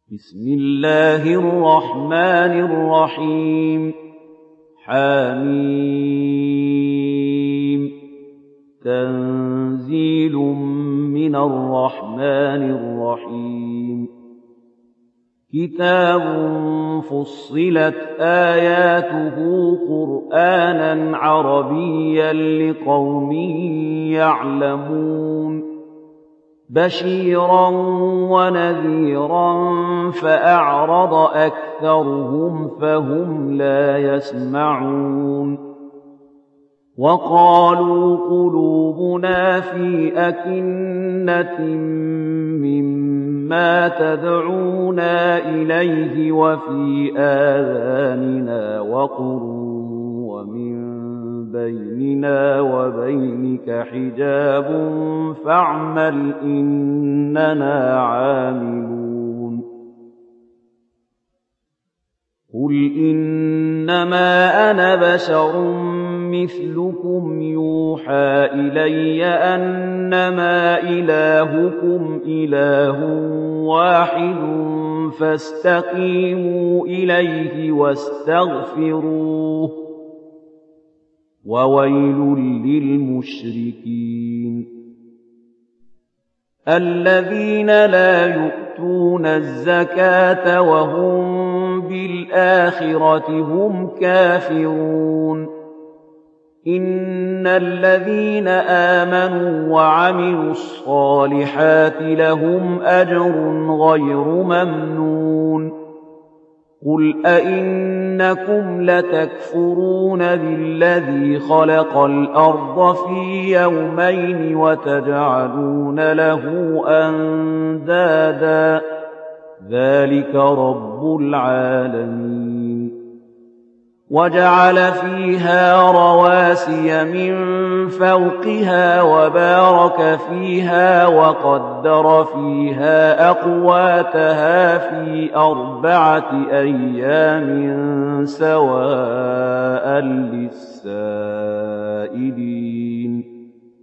بسم الله الرحمن الرحيم حميم تنزيل من الرحمن الرحيم كتاب فصلت آياته قرآنا عربيا لقوم يعلمون بشيرا ونذيرا فأعرض أكثرهم فهم لا يسمعون وقالوا قلوبنا في أكنة مما تدعونا إليه وفي آذاننا وقر ومن بيننا وبينك حجاب فاعمل إننا عاملون قل إنما أنا بشر مثلكم يوحى إلي أنما إلهكم إله واحد فاستقيموا إليه واستغفروه وويل للمشركين الذين لا يؤتون الزكاة وهم بالآخرة هم كافرون إن الذين آمنوا وعملوا الصالحات لهم أجر غير ممنون قل أئنكم لتكفرون بالذي خلق الأرض في يومين وتجعلون له أندادا ذلك رب العالمين وجعل فيها رواسي من فوقها وبارك فيها وقدر فيها أقواتها في 4 أيام سواء للسائلين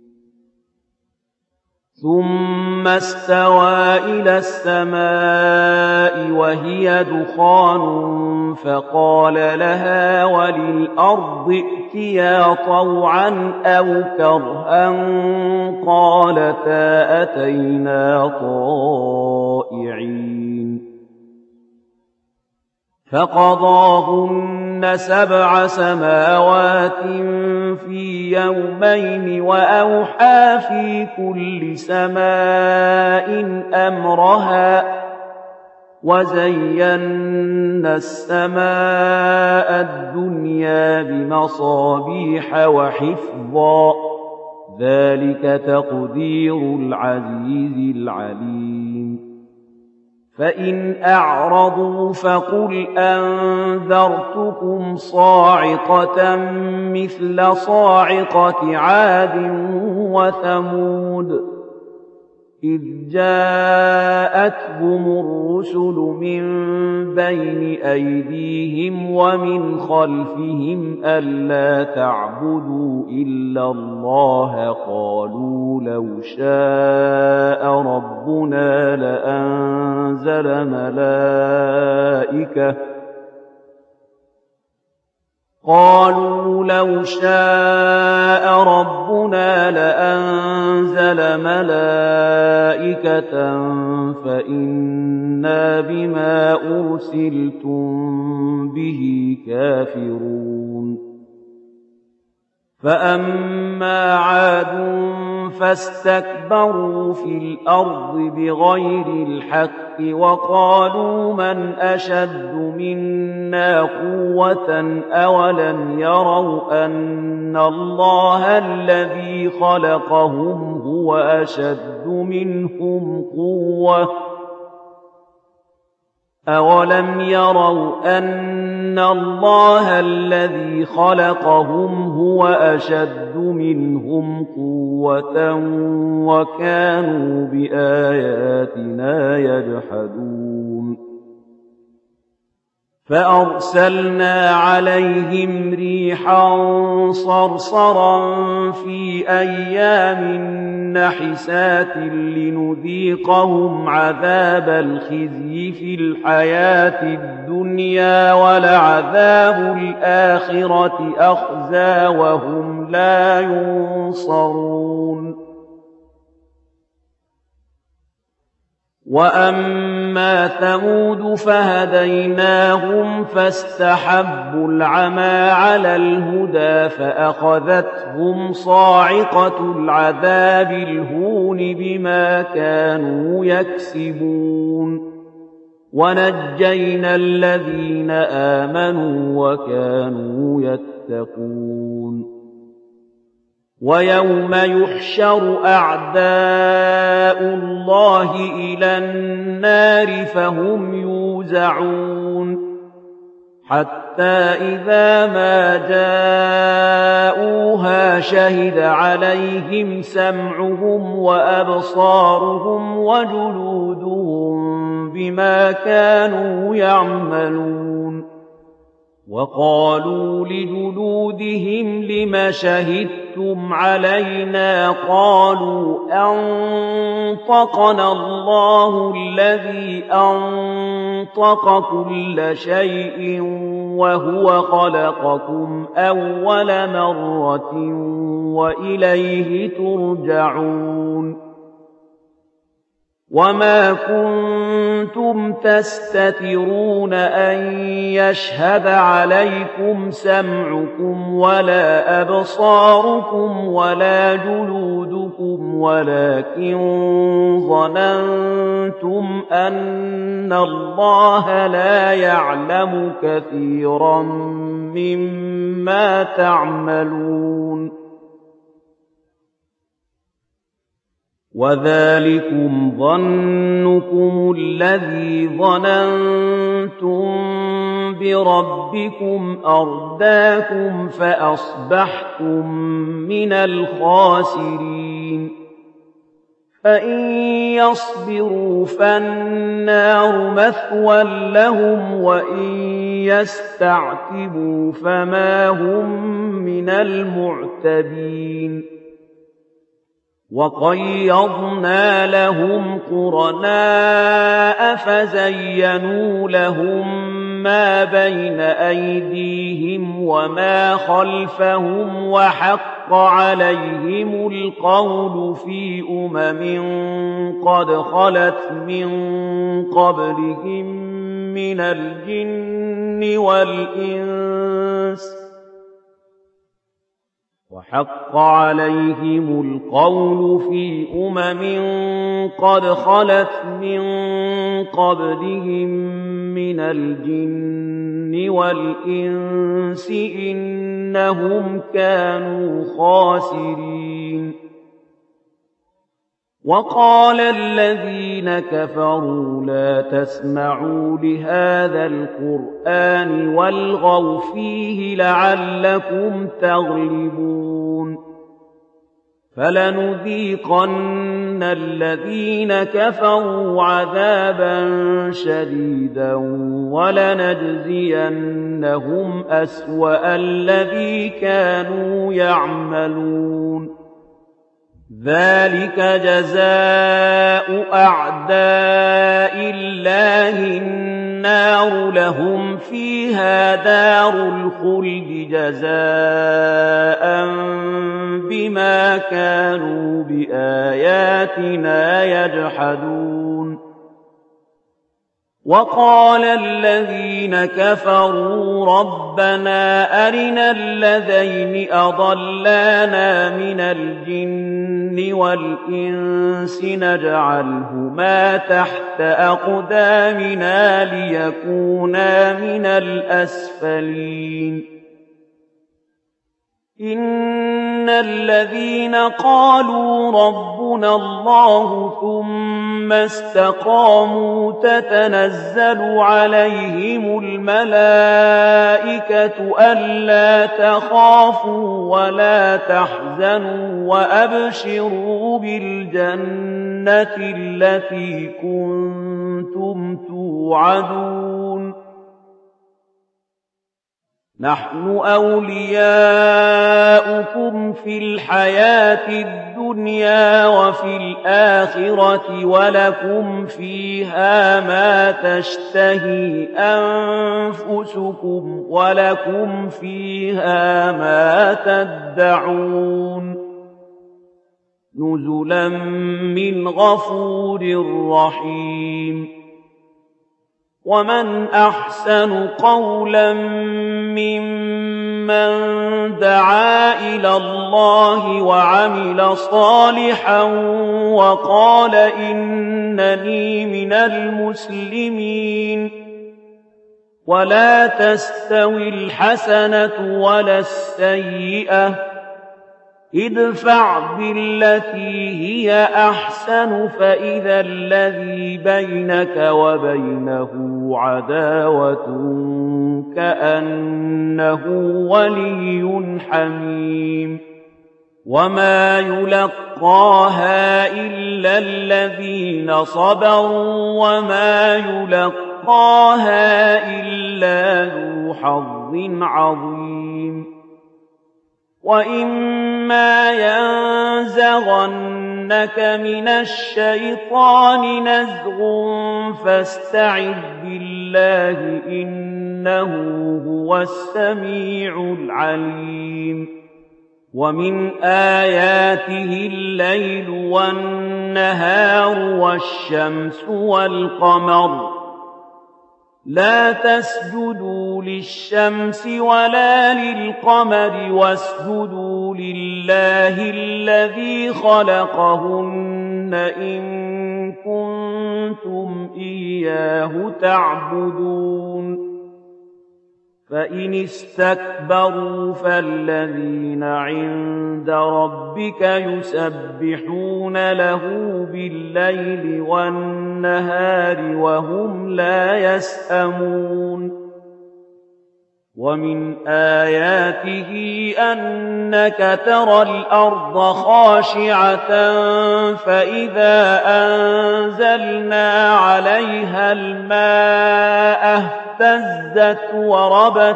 ثم استوى إلى السماء وهي دخان فقال لها وللأرض ائتيا طوعا أو كرها قالتا أتينا طائعين فقضاهن 7 سماوات في يومين وأوحى في كل سماء أمرها وزينا السماء الدنيا بمصابيح وحفظا ذلك تقدير العزيز العليم فإن أعرضوا فقل أنذرتكم صاعقة مثل صاعقة عاد وثمود إذ جاءتهم الرسل من بين أيديهم ومن خلفهم ألا تعبدوا إلا الله قالوا لو شاء ربنا لأنزل ملائكة فإنا بما أرسلتم به كافرون فأما عاد فاستكبروا في الأرض بغير الحق وقالوا من أشد منا قوة أولم يروا أن الله الذي خلقهم هو أشد منهم قوة أولم يروا أن الله الذي خلقهم هو أشد منهم قوة وكانوا بآياتنا يجحدون فأرسلنا عليهم ريحا صرصرا في أيام نحسات لنذيقهم عذاب الخزي في الحياة الدنيا ولعذاب الآخرة أخزى وهم لا ينصرون. وأما ثمود فهديناهم فاستحبوا العمى على الهدى فأخذتهم صاعقة العذاب الهون بما كانوا يكسبون. ونجينا الذين آمنوا وكانوا يتقون. ويوم يحشر أعداء الله إلى النار فهم يوزعون حتى إذا ما جاءوها شهد عليهم سمعهم وأبصارهم وجلودهم بما كانوا يعملون. وقالوا لجلودهم لم شهدتم علينا قالوا أنطقنا الله الذي أنطق كل شيء وهو خلقكم أول مرة وإليه ترجعون. وما كنتم تستترون أن يشهد عليكم سمعكم ولا أبصاركم ولا جلودكم ولكن ظننتم أن الله لا يعلم كثيرا مما تعملون. وذلكم ظنكم الذي ظننتم بربكم أرداكم فأصبحتم من الخاسرين. فإن يصبروا فالنار مثوى لهم وإن يستعتبوا فما هم من المعتبين. وقيضنا لهم قرناء فزينوا لهم ما بين أيديهم وما خلفهم وحق عليهم القول في قد خلت من قبلهم من الجن والإنس وحق عليهم القول في قد خلت من قبلهم من الجن والإنس إنهم كانوا خاسرين. وقال الذين كفروا لا تسمعوا لهذا القرآن والغوا فيه لعلكم تغلبون. فلنذيقن الذين كفروا عذابا شديدا ولنجزينهم أسوأ الذي كانوا يعملون. ذلك جزاء أعداء الله النار لهم فيها دار الخلد جزاء بما كانوا بآياتنا يجحدون. وقال الذين كفروا ربنا أرنا الذين أضلانا من الجن والإنس نجعلهما تحت أقدامنا ليكونا من الأسفلين. إن الذين قالوا ربنا الله ثم استقاموا تتنزل عليهم الملائكة ألا تخافوا ولا تحزنوا وأبشروا بالجنة التي كنتم توعدون نحن أولياؤكم في الحياة الدنيا وفي الآخرة ولكم فيها ما تشتهي أنفسكم ولكم فيها ما تدعون نزلا من غفور رحيم ومن أحسن قولا ممن دعا إلى الله وعمل صالحا وقال إنني من المسلمين ولا تستوي الحسنة ولا السيئة ادفع بالتي هي أحسن فإذا الذي بينك وبينه عداوة كأنه ولي حميم وما يلقاها إلا الذين صبروا وما يلقاها إلا ذو حظ عظيم وإما ينزغنك من الشيطان نزغ فاستعذ بالله إنه هو السميع العليم ومن آياته الليل والنهار والشمس والقمر لا تسجدوا للشمس ولا للقمر واسجدوا لله الذي خلقهن إن كنتم إياه تعبدون فإن استكبروا فالذين عند ربك يسبحون له بالليل والنهار وهم لا يسأمون ومن آياته أنك ترى الأرض خاشعة فإذا أنزلنا عليها الماء اهتزت وربت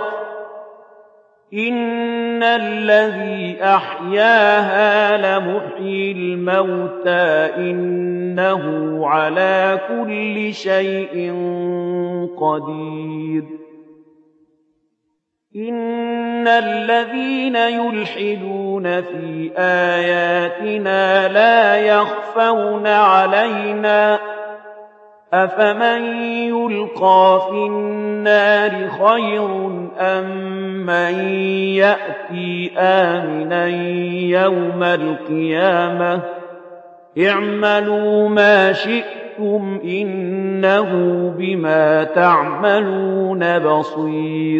إن الذي أحياها لمحيي الموتى إنه على كل شيء قدير إن الذين يلحدون في آياتنا لا يخفون علينا أفمن يلقى في النار خير أم من يأتي آمنا يوم القيامة اعملوا ما شئتم إنه بما تعملون بصير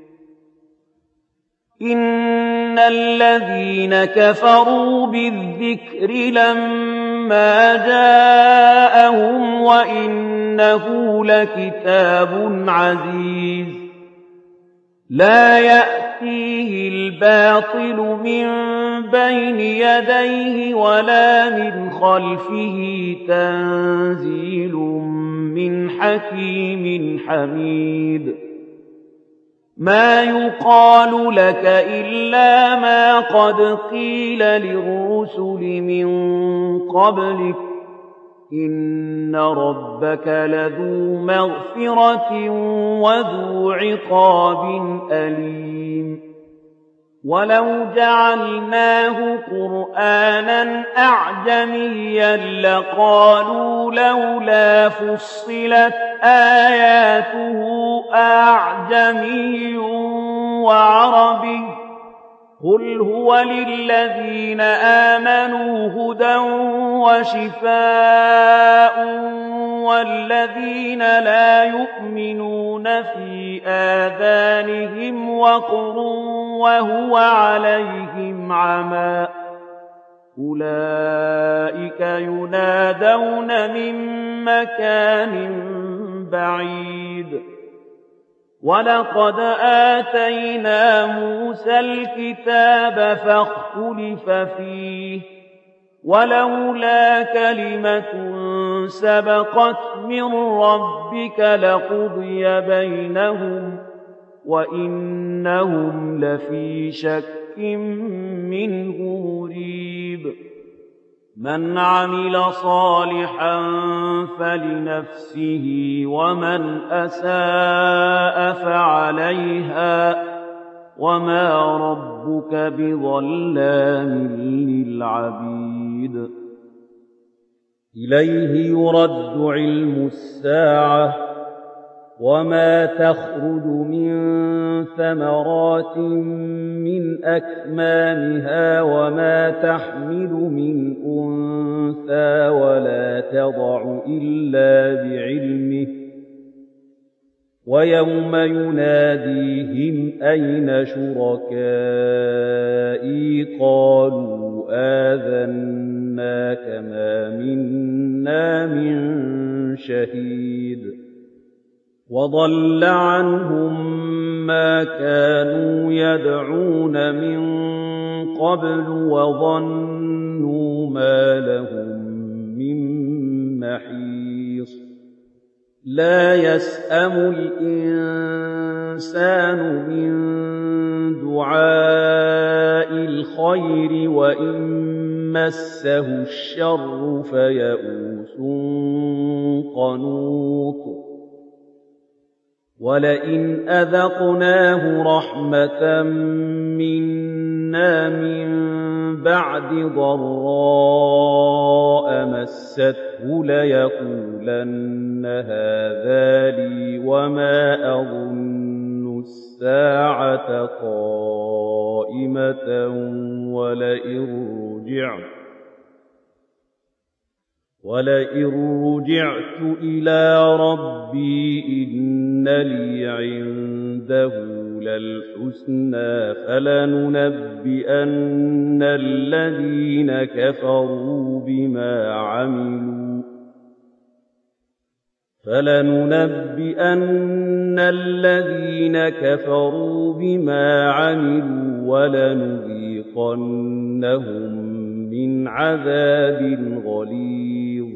إن الذين كفروا بالذكر لما جاءهم وإنه لكتاب عزيز لا يأتيه الباطل من بين يديه ولا من خلفه تنزيل من حكيم حميد ما يقال لك إلا ما قد قيل للرسل من قبلك إن ربك لذو مغفرة وذو عقاب أليم ولو جعلناه قرآنا أعجميا لقالوا لولا فصلت آياته أعجمي وعربي قل هو للذين آمنوا هدى وشفاء والذين لا يؤمنون في آذانهم وقر وهو عليهم عمى أولئك ينادون من مكان بعيد ولقد آتينا موسى الكتاب فاختلف فيه ولولا كلمة سبقت من ربك لقضي بينهم وإنهم لفي شك منه مريب من عمل صالحا فلنفسه ومن أساء فعليها وما ربك بظلام للعبيد إليه يرد علم الساعة وما تخرج من ثمرات من أكمامها وما تحمل من أنثى ولا تضع إلا بعلمه ويوم يناديهم أين شركائي قالوا آذناك ما منا من شهيد وضل عنهم ما كانوا يدعون من قبل وظنوا ما لهم من محيص لا يسأم الإنسان من دعاء الخير وإن مسه الشر فيئوس قنوط ولئن أذقناه رحمة منا من بعد ضراء مسته ليقولن هذا لي وما أظن الساعة قائمة ولئن رجعت إلى ربي إن لي عنده للحسنى فلننبئن الذين كفروا بما عملوا ولنذيقنهم من عذاب غليظ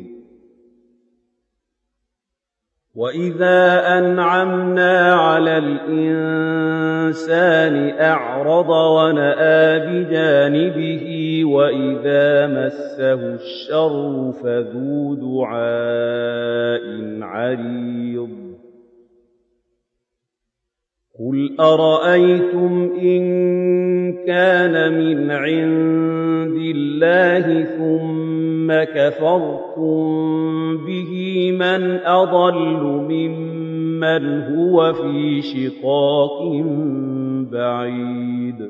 وإذا أنعمنا على الإنسان أعرض ونأى بجانبه وإذا مسه الشر فذو دعاء عريض قل أرأيتم إن كان من عند الله ثم كفرتم به من أضل ممن هو في شقاق بعيد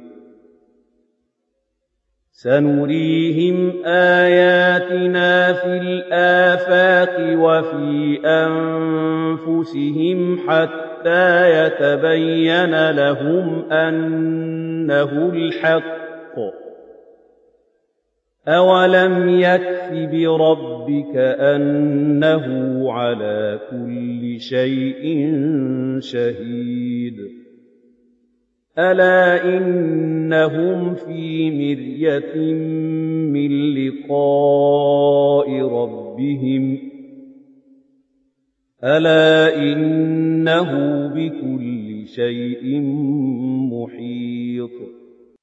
سنريهم آياتنا في الآفاق وفي أنفسهم حتى يتبين لهم أنه الحق أولم يكف بربك أنه على كل شيء شهيد ألا إنهم في مرية من لقاء ربهم ألا إنه بكل شيء محيط